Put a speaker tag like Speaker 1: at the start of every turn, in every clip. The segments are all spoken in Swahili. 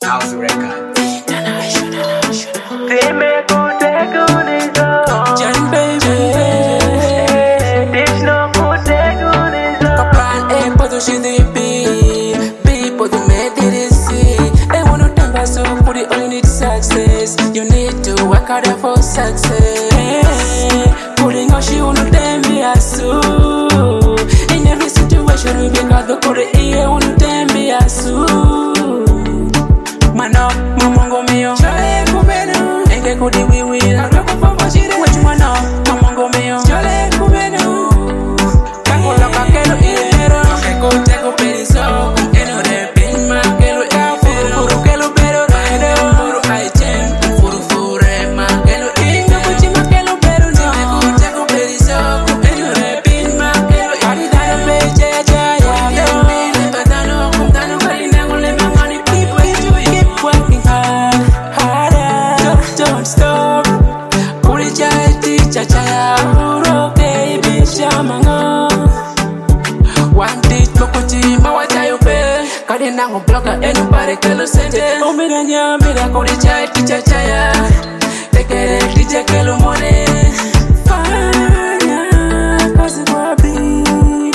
Speaker 1: House Records.
Speaker 2: You need to work hard for success. Putting on she wanna tell me as in every situation we be got the code here wanna tell me as Mano, mamongo mio. Chale kumeno. Enge kudi wiwi na roko papa shire. Wechu mano, mamongo mio. Chale kumeno. Kango loka kelo ilero. Eko teko periso. Eno de pima kelo ya furu kelo pero rede. Furu item furu fure ma kelo inga kuchima kelo pero no. Eko teko periso. Eno de pima kelo ya dano beche ya ya. Patano kumtano kalina ngule mangani people keep working hard, harder. Don't stop. Kuli chai teacher chaya uro baby shamanga. One teach mokuti mawachayo pe. Kadi nango bloka anybody kelo sente. Omira nyamira kuli chai teacher chaya. Tekere teacher kelo mone. Fanya kazi kwa bidii.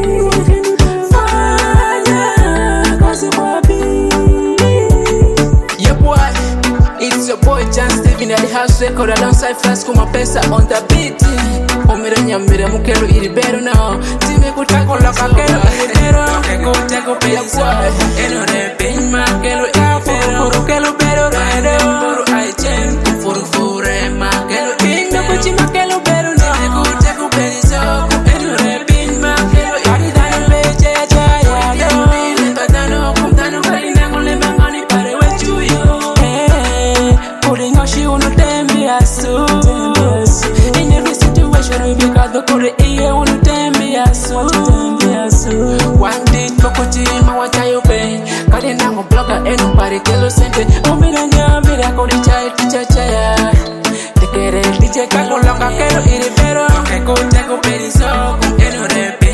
Speaker 2: Fanya kazi kwa bidii. Yeah boy, it's your boy John Steven at the house record alongside Flash Kuma Pesa on the beat. Omira nyamira mukelo ilibero now. Time kutako loka kelo ilibero. Eko teko pesa. Eno de pima kelo ilibero. Furu kelo pero rede. Furu item furu fure ma kelo inga kuchima kelo pero no. Eko teko pesa. Eno de pima kelo ilibero. Beche ya patano kumtano kalina ngule mangani pare wechu yo. Putting on she wanna tell me as in every situation we be got the code here wanna tell me as one day mokuti mawachayo pe. Kadi nango bloga anybody kelo sente. Omira nyamira kodi chai teacher chaya. Tekere teacher kako loka kelo ilibero. Eko teko periso eno repe.